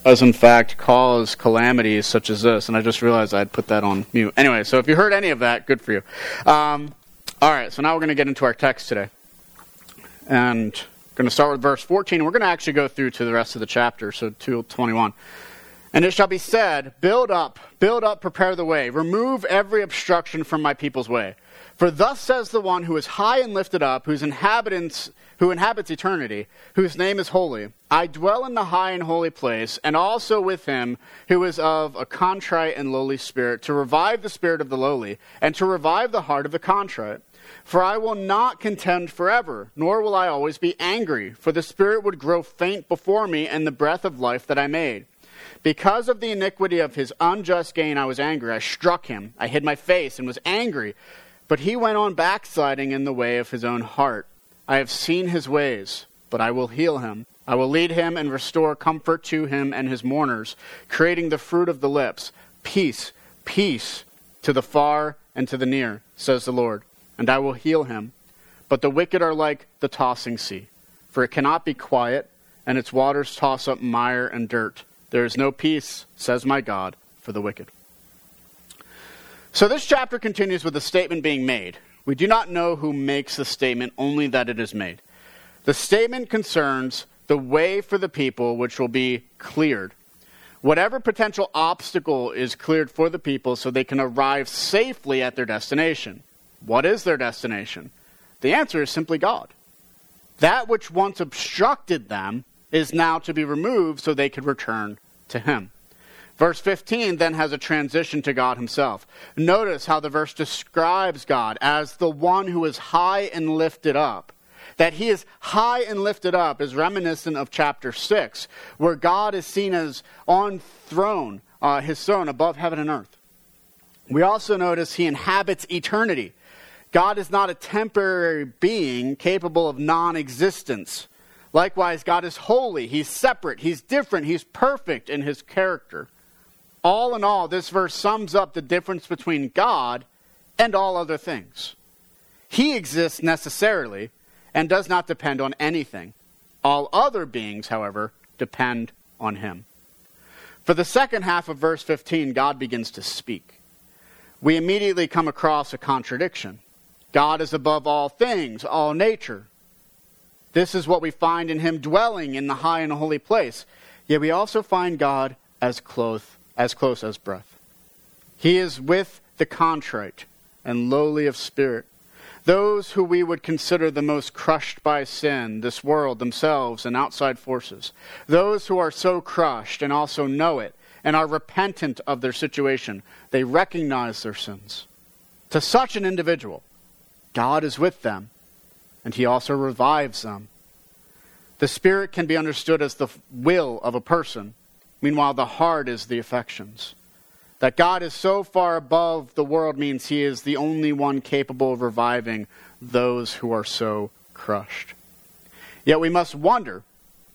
does in fact cause calamities such as this. And I just realized I'd put that on mute. Anyway, so if you heard any of that, good for you. All right, so now we're going to get into our text today. And we're going to start with verse 14. And we're going to actually go through to the rest of the chapter, so 2:21. And it shall be said, build up, prepare the way. Remove every obstruction from my people's way. For thus says the one who is high and lifted up, who inhabits eternity, whose name is holy. I dwell in the high and holy place, and also with him who is of a contrite and lowly spirit, to revive the spirit of the lowly, and to revive the heart of the contrite. For I will not contend forever, nor will I always be angry, for the spirit would grow faint before me, and the breath of life that I made. Because of the iniquity of his unjust gain I was angry. I struck him, I hid my face, and was angry. But he went on backsliding in the way of his own heart. I have seen his ways, but I will heal him. I will lead him and restore comfort to him and his mourners, creating the fruit of the lips. Peace, peace to the far and to the near, says the Lord. And I will heal him. But the wicked are like the tossing sea, for it cannot be quiet, and its waters toss up mire and dirt. There is no peace, says my God, for the wicked. So this chapter continues with a statement being made. We do not know who makes the statement, only that it is made. The statement concerns the way for the people which will be cleared. Whatever potential obstacle is cleared for the people so they can arrive safely at their destination. What is their destination? The answer is simply God. That which once obstructed them is now to be removed so they could return to him. Verse 15 then has a transition to God himself. Notice how the verse describes God as the one who is high and lifted up. That he is high and lifted up is reminiscent of chapter 6, where God is seen as on throne, his throne above heaven and earth. We also notice he inhabits eternity. God is not a temporary being capable of non-existence. Likewise, God is holy, he's separate, he's different, he's perfect in his character. All in all, this verse sums up the difference between God and all other things. He exists necessarily and does not depend on anything. All other beings, however, depend on him. For the second half of verse 15, God begins to speak. We immediately come across a contradiction. God is above all things, all nature. This is what we find in him dwelling in the high and holy place. Yet we also find God as close as breath. He is with the contrite and lowly of spirit, those who we would consider the most crushed by sin, this world, themselves, and outside forces. Those who are so crushed and also know it and are repentant of their situation. They recognize their sins. To such an individual, God is with them, and he also revives them. The spirit can be understood as the will of a person. Meanwhile, the heart is the affections. That God is so far above the world means he is the only one capable of reviving those who are so crushed. Yet we must wonder,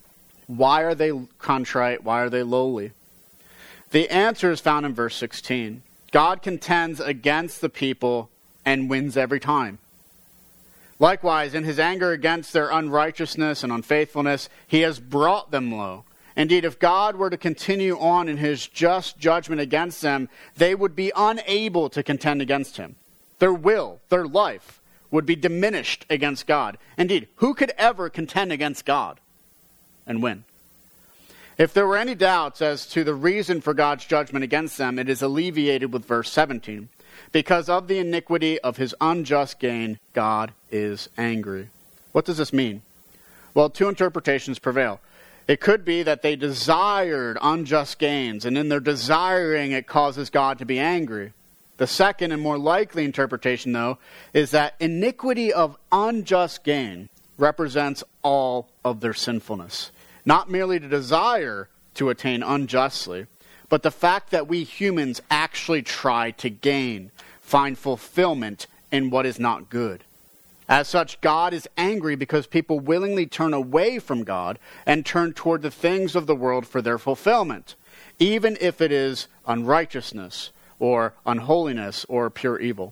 why are they contrite? Why are they lowly? The answer is found in verse 16. God contends against the people and wins every time. Likewise, in his anger against their unrighteousness and unfaithfulness, he has brought them low. Indeed, if God were to continue on in his just judgment against them, they would be unable to contend against him. Their will, their life, would be diminished against God. Indeed, who could ever contend against God and win? If there were any doubts as to the reason for God's judgment against them, it is alleviated with verse 17. Because of the iniquity of his unjust gain, God is angry. What does this mean? Well, two interpretations prevail. It could be that they desired unjust gains, and in their desiring it causes God to be angry. The second and more likely interpretation, though, is that iniquity of unjust gain represents all of their sinfulness. Not merely the desire to attain unjustly, but the fact that we humans actually try to gain, find fulfillment in what is not good. As such, God is angry because people willingly turn away from God and turn toward the things of the world for their fulfillment, even if it is unrighteousness or unholiness or pure evil.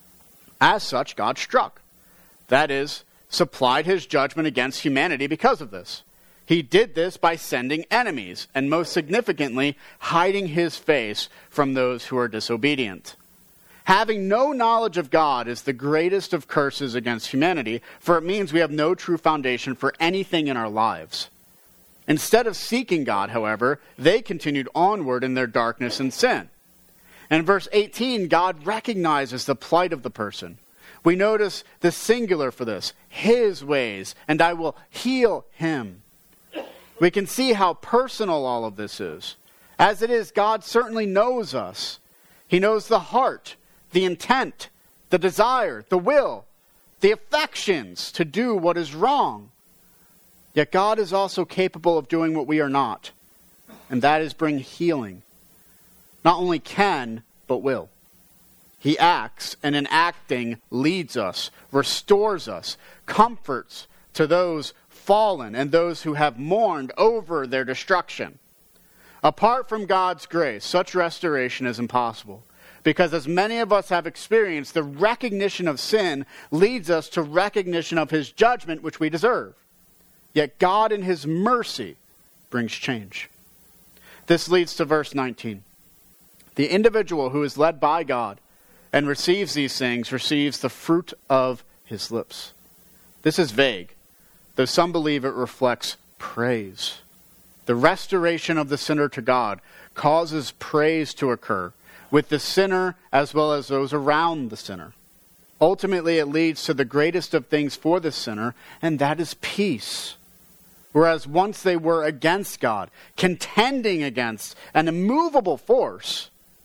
As such, God struck. That is, supplied his judgment against humanity because of this. He did this by sending enemies, and most significantly, hiding his face from those who are disobedient. Having no knowledge of God is the greatest of curses against humanity, for it means we have no true foundation for anything in our lives. Instead of seeking God, however, they continued onward in their darkness and sin. In verse 18, God recognizes the plight of the person. We notice the singular for this, his ways, and I will heal him. We can see how personal all of this is. As it is, God certainly knows us. He knows the heart, the intent, the desire, the will, the affections to do what is wrong. Yet God is also capable of doing what we are not, and that is bring healing. Not only can, but will. He acts, and in acting leads us, restores us, comforts to those fallen and those who have mourned over their destruction. Apart from God's grace, such restoration is impossible. Because as many of us have experienced, the recognition of sin leads us to recognition of his judgment, which we deserve. Yet God in his mercy brings change. This leads to verse 19. The individual who is led by God and receives these things receives the fruit of his lips. This is vague, though some believe it reflects praise. The restoration of the sinner to God causes praise to occur with the sinner as well as those around the sinner. Ultimately, it leads to the greatest of things for the sinner, and that is peace. Whereas once they were against God, contending against an immovable force,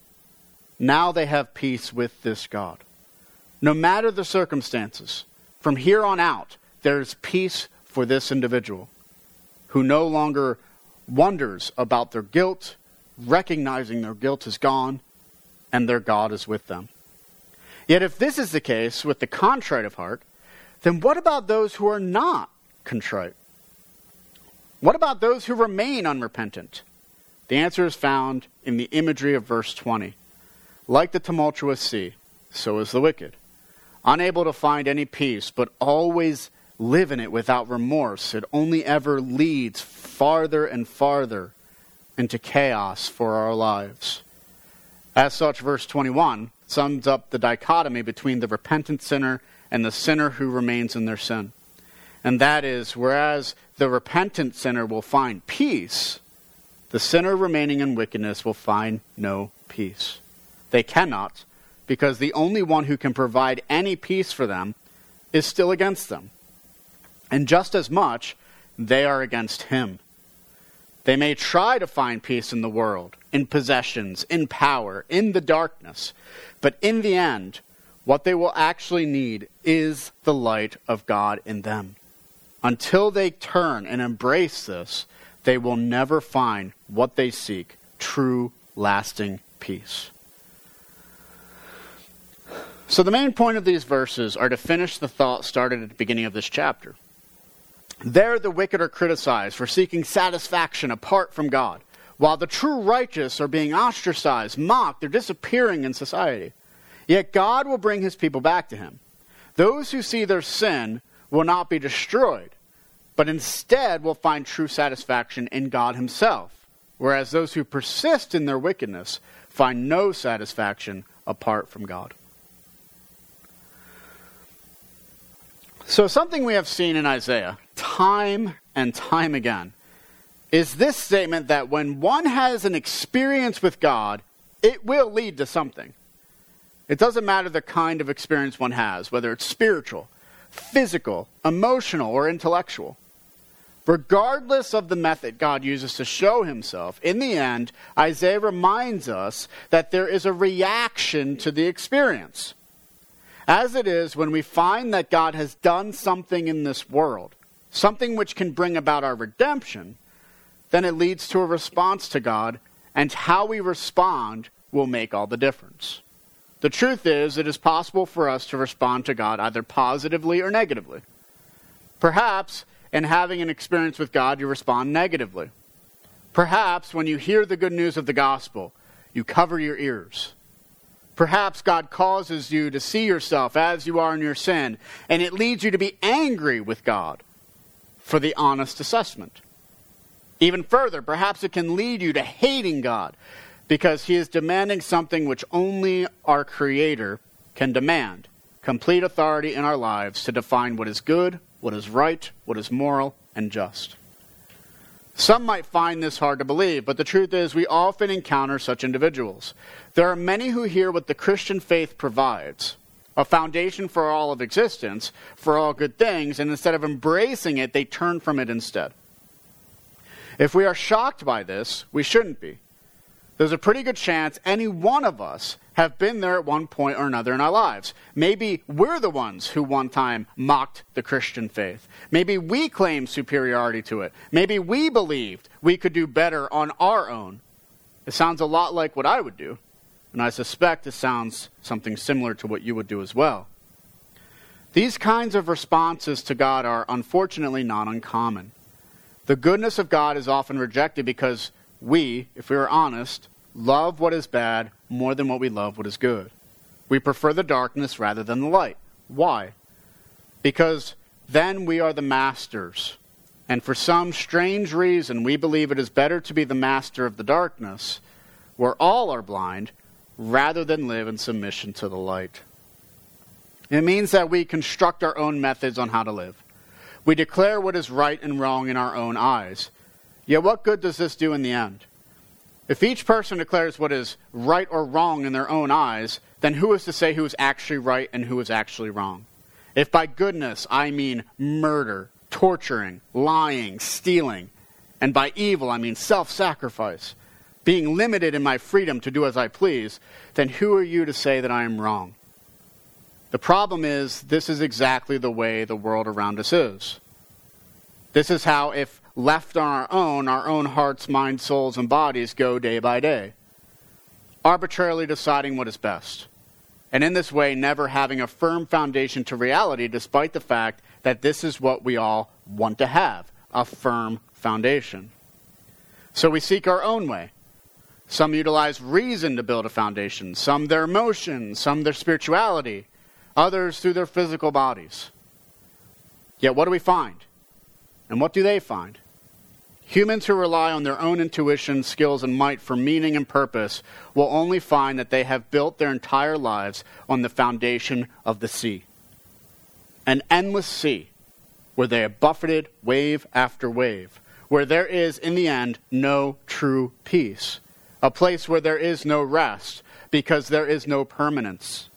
now they have peace with this God. No matter the circumstances, from here on out, there is peace for this individual who no longer wonders about their guilt, recognizing their guilt is gone, and their God is with them. Yet if this is the case with the contrite of heart, then what about those who are not contrite? What about those who remain unrepentant? The answer is found in the imagery of verse 20. Like the tumultuous sea, so is the wicked. Unable to find any peace, but always live in it without remorse. It only ever leads farther and farther into chaos for our lives. As such, verse 21 sums up the dichotomy between the repentant sinner and the sinner who remains in their sin. And that is, whereas the repentant sinner will find peace, the sinner remaining in wickedness will find no peace. They cannot, because the only one who can provide any peace for them is still against them. And just as much, they are against him. They may try to find peace in the world, in possessions, in power, in the darkness. But in the end, what they will actually need is the light of God in them. Until they turn and embrace this, they will never find what they seek, true, lasting peace. So the main point of these verses are to finish the thought started at the beginning of this chapter. There the wicked are criticized for seeking satisfaction apart from God, while the true righteous are being ostracized, mocked, they're disappearing in society. Yet God will bring his people back to him. Those who see their sin will not be destroyed, but instead will find true satisfaction in God himself, whereas those who persist in their wickedness find no satisfaction apart from God. So something we have seen in Isaiah time and time again is this statement that when one has an experience with God, it will lead to something. It doesn't matter the kind of experience one has, whether it's spiritual, physical, emotional, or intellectual. Regardless of the method God uses to show himself, in the end, Isaiah reminds us that there is a reaction to the experience. As it is, when we find that God has done something in this world, something which can bring about our redemption, then it leads to a response to God, and how we respond will make all the difference. The truth is, it is possible for us to respond to God either positively or negatively. Perhaps, in having an experience with God, you respond negatively. Perhaps, when you hear the good news of the gospel, you cover your ears. Perhaps God causes you to see yourself as you are in your sin, and it leads you to be angry with God for the honest assessment. Even further, perhaps it can lead you to hating God because he is demanding something which only our Creator can demand: complete authority in our lives to define what is good, what is right, what is moral, and just. Some might find this hard to believe, but the truth is we often encounter such individuals. There are many who hear what the Christian faith provides, a foundation for all of existence, for all good things, and instead of embracing it, they turn from it instead. If we are shocked by this, we shouldn't be. There's a pretty good chance any one of us have been there at one point or another in our lives. Maybe we're the ones who one time mocked the Christian faith. Maybe we claimed superiority to it. Maybe we believed we could do better on our own. It sounds a lot like what I would do, and I suspect it sounds something similar to what you would do as well. These kinds of responses to God are unfortunately not uncommon. The goodness of God is often rejected because we, if we are honest, love what is bad more than what we love what is good. We prefer the darkness rather than the light. Why? Because then we are the masters. And for some strange reason, we believe it is better to be the master of the darkness, where all are blind, rather than live in submission to the light. It means that we construct our own methods on how to live. We declare what is right and wrong in our own eyes. Yet what good does this do in the end? If each person declares what is right or wrong in their own eyes, then who is to say who is actually right and who is actually wrong? If by goodness I mean murder, torturing, lying, stealing, and by evil I mean self-sacrifice, being limited in my freedom to do as I please, then who are you to say that I am wrong? The problem is, this is exactly the way the world around us is. This is how, if left on our own hearts, minds, souls, and bodies go day by day, arbitrarily deciding what is best. And in this way, never having a firm foundation to reality, despite the fact that this is what we all want to have, a firm foundation. So we seek our own way. Some utilize reason to build a foundation, some their emotions, some their spirituality, others through their physical bodies. Yet what do we find? And what do they find? Humans who rely on their own intuition, skills, and might for meaning and purpose will only find that they have built their entire lives on the foundation of the sea. An endless sea where they are buffeted wave after wave, where there is, in the end, no true peace. A place where there is no rest because there is no permanence.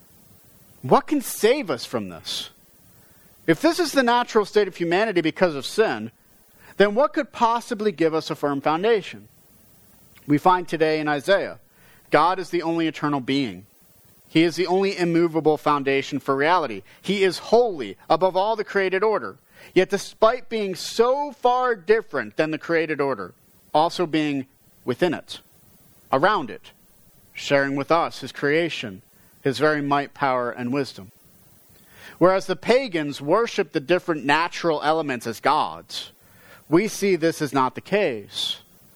What can save us from this? If this is the natural state of humanity because of sin, then what could possibly give us a firm foundation? We find today in Isaiah, God is the only eternal being. He is the only immovable foundation for reality. He is holy above all the created order. Yet despite being so far different than the created order, also being within it, around it, sharing with us his creation, his very might, power, and wisdom. Whereas the pagans worship the different natural elements as gods, we see this is not the case.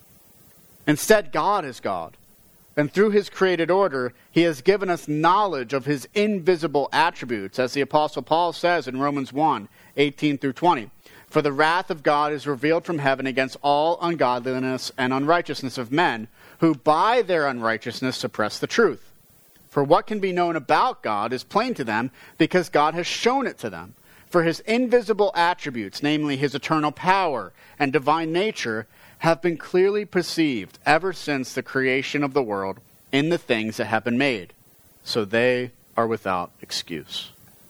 Instead, God is God. And through his created order, he has given us knowledge of his invisible attributes, as the Apostle Paul says in Romans 1, 18 through 20. For the wrath of God is revealed from heaven against all ungodliness and unrighteousness of men, who by their unrighteousness suppress the truth. For what can be known about God is plain to them, because God has shown it to them. For his invisible attributes, namely his eternal power and divine nature, have been clearly perceived ever since the creation of the world in the things that have been made. So they are without excuse.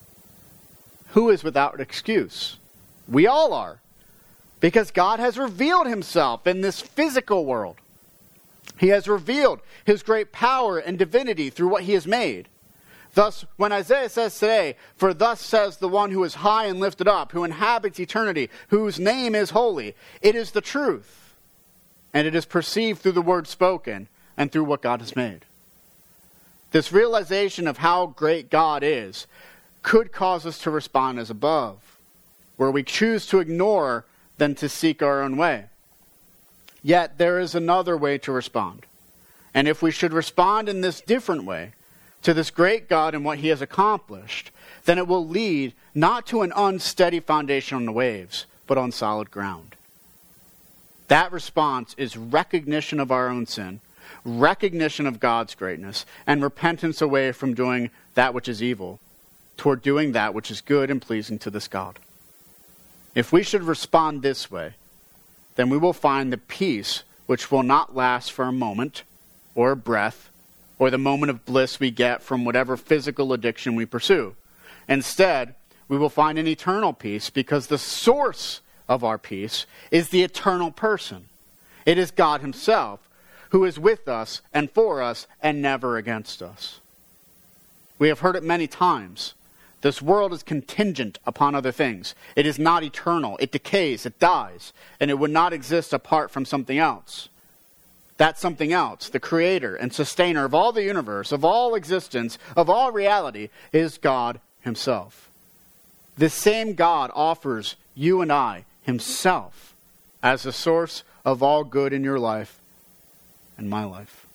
Who is without excuse? We all are. Because God has revealed himself in this physical world. He has revealed his great power and divinity through what he has made. Thus, when Isaiah says today, "For thus says the one who is high and lifted up, who inhabits eternity, whose name is holy," it is the truth. And it is perceived through the word spoken and through what God has made. This realization of how great God is could cause us to respond as above, where we choose to ignore than to seek our own way. Yet there is another way to respond. And if we should respond in this different way to this great God and what he has accomplished, then it will lead not to an unsteady foundation on the waves, but on solid ground. That response is recognition of our own sin, recognition of God's greatness, and repentance away from doing that which is evil, toward doing that which is good and pleasing to this God. If we should respond this way, then we will find the peace which will not last for a moment, or a breath, or the moment of bliss we get from whatever physical addiction we pursue. Instead, we will find an eternal peace because the source of our peace is the eternal person. It is God himself, who is with us and for us and never against us. We have heard it many times. This world is contingent upon other things. It is not eternal. It decays, it dies, and it would not exist apart from something else. That something else, the creator and sustainer of all the universe, of all existence, of all reality, is God himself. This same God offers you and I himself as the source of all good in your life and my life.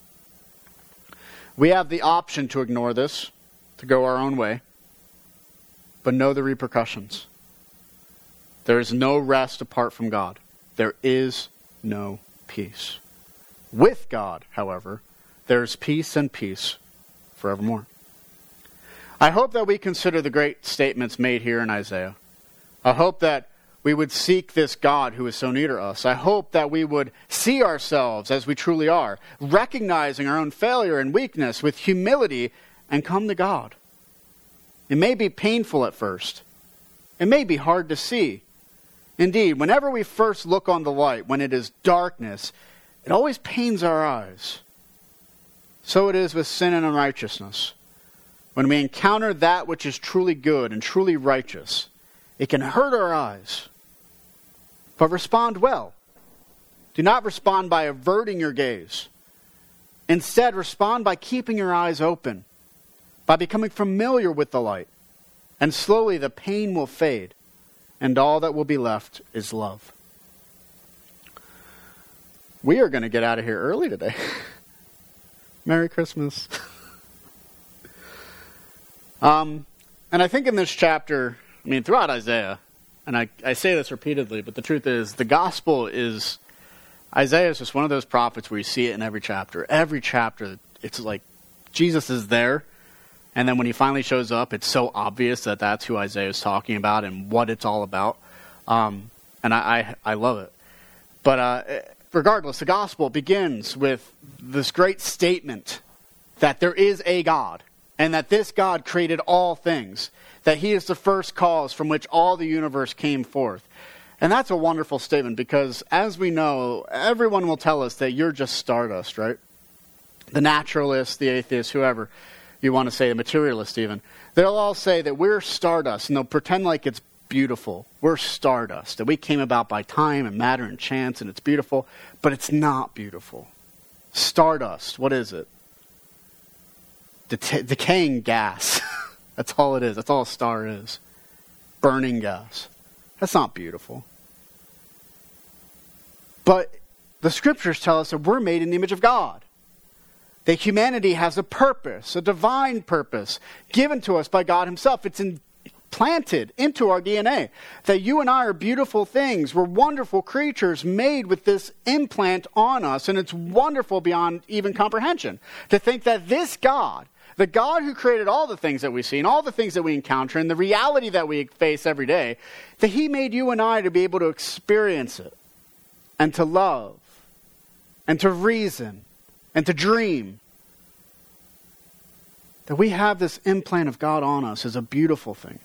We have the option to ignore this, to go our own way, but know the repercussions. There is no rest apart from God. There is no peace. With God, however, there is peace and peace forevermore. I hope that we consider the great statements made here in Isaiah. I hope that we would seek this God who is so near to us. I hope that we would see ourselves as we truly are, recognizing our own failure and weakness with humility, and come to God. It may be painful at first. It may be hard to see. Indeed, whenever we first look on the light, when it is darkness, it always pains our eyes. So it is with sin and unrighteousness. When we encounter that which is truly good and truly righteous, it can hurt our eyes. But respond well. Do not respond by averting your gaze. Instead, respond by keeping your eyes open, by becoming familiar with the light. And slowly the pain will fade, and all that will be left is love. We are going to get out of here early today. Merry Christmas. And I think in this chapter, throughout Isaiah, and I say this repeatedly, but the truth is, the gospel is, Isaiah is just one of those prophets where you see it in every chapter. Every chapter, it's like Jesus is there, and then when he finally shows up, it's so obvious that that's who Isaiah is talking about and what it's all about. And I love it. But regardless, the gospel begins with this great statement that there is a God, and that this God created all things, that he is the first cause from which all the universe came forth. And that's a wonderful statement because, as we know, everyone will tell us that you're just stardust, right? The naturalists, the atheists, whoever you want to say, the materialist even, they'll all say that we're stardust, and they'll pretend like it's beautiful. We're stardust, that we came about by time and matter and chance, and it's beautiful, but it's not beautiful. Stardust, what is it? Decaying gas. That's all it is. That's all a star is. Burning gas. That's not beautiful. But the scriptures tell us that we're made in the image of God. That humanity has a purpose, a divine purpose, given to us by God himself. It's implanted into our DNA. That you and I are beautiful things. We're wonderful creatures made with this implant on us. And it's wonderful beyond even comprehension. To think that this God, the God who created all the things that we see and all the things that we encounter and the reality that we face every day, that he made you and I to be able to experience it and to love and to reason and to dream. That we have this implant of God on us is a beautiful thing.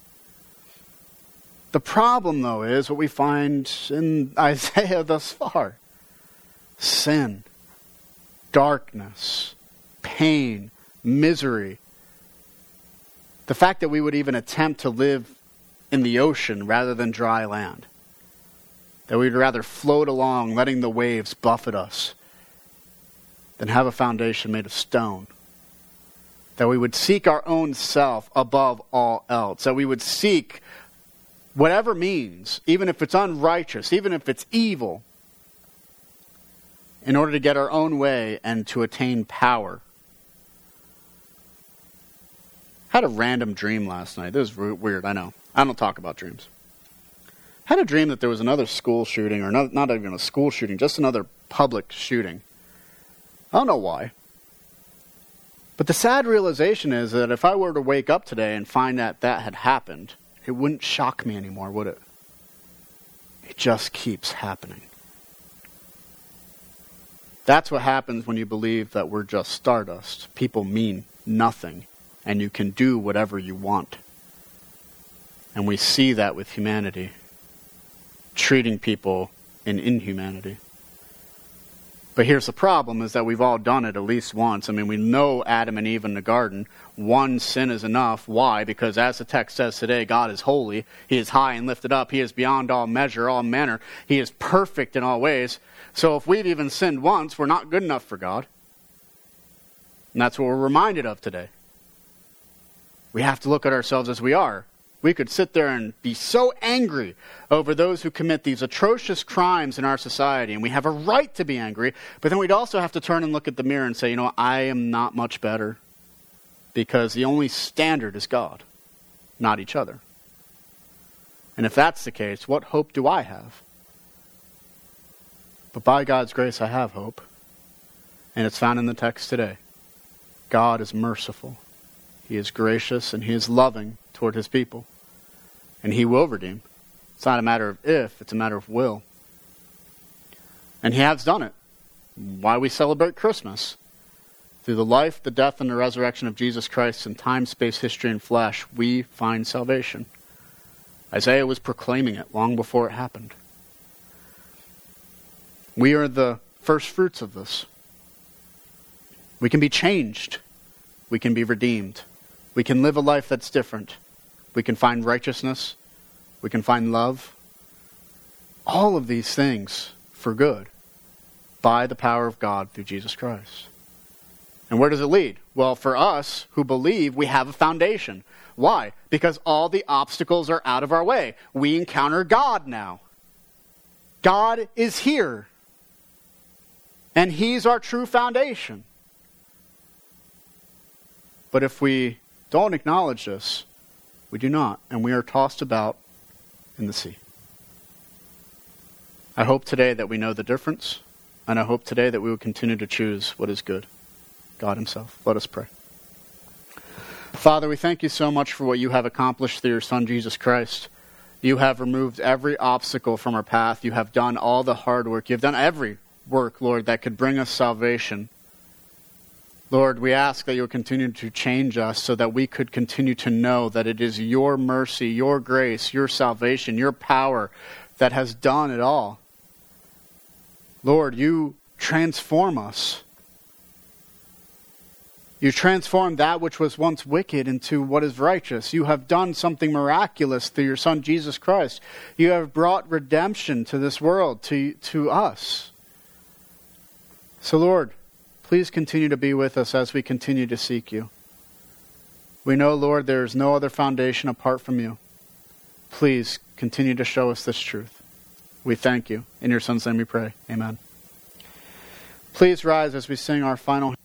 The problem, though, is what we find in Isaiah thus far. Sin, darkness, pain, misery. The fact that we would even attempt to live in the ocean rather than dry land. That we'd rather float along, letting the waves buffet us, than have a foundation made of stone. That we would seek our own self above all else. That we would seek whatever means, even if it's unrighteous, even if it's evil, in order to get our own way and to attain power. I had a random dream last night. This is weird, I know. I don't talk about dreams. had a dream that there was another school shooting, or not even a school shooting, just another public shooting. I don't know why. But the sad realization is that if I were to wake up today and find that that had happened, it wouldn't shock me anymore, would it? It just keeps happening. That's what happens when you believe that we're just stardust. People mean nothing, and you can do whatever you want. And we see that with humanity, treating people in inhumanity. But here's the problem, is that we've all done it at least once. I mean, we know Adam and Eve in the garden. One sin is enough. Why? Because as the text says today, God is holy. He is high and lifted up. He is beyond all measure, all manner. He is perfect in all ways. So if we've even sinned once, we're not good enough for God. And that's what we're reminded of today. We have to look at ourselves as we are. We could sit there and be so angry over those who commit these atrocious crimes in our society, and we have a right to be angry, but then we'd also have to turn and look at the mirror and say, you know, I am not much better, because the only standard is God, not each other. And if that's the case, what hope do I have? But by God's grace, I have hope, and it's found in the text today. God is merciful. He is gracious, and He is loving toward His people. And He will redeem. It's not a matter of if, it's a matter of will. And He has done it. Why we celebrate Christmas. Through the life, the death, and the resurrection of Jesus Christ in time, space, history, and flesh, we find salvation. Isaiah was proclaiming it long before it happened. We are the first fruits of this. We can be changed. We can be redeemed. We can live a life that's different. We can find righteousness. We can find love. All of these things for good by the power of God through Jesus Christ. And where does it lead? Well, for us who believe, we have a foundation. Why? Because all the obstacles are out of our way. We encounter God now. God is here. And He's our true foundation. But if we don't acknowledge this, we do not, and we are tossed about in the sea. I hope today that we know the difference, and I hope today that we will continue to choose what is good. God Himself. Let us pray. Father, we thank You so much for what You have accomplished through Your Son, Jesus Christ. You have removed every obstacle from our path. You have done all the hard work. You have done every work, Lord, that could bring us salvation. Lord, we ask that You will continue to change us so that we could continue to know that it is Your mercy, Your grace, Your salvation, Your power that has done it all. Lord, You transform us. You transform that which was once wicked into what is righteous. You have done something miraculous through Your Son, Jesus Christ. You have brought redemption to this world, to us. So, Lord, please continue to be with us as we continue to seek You. We know, Lord, there is no other foundation apart from You. Please continue to show us this truth. We thank You. In Your Son's name we pray. Amen. Please rise as we sing our final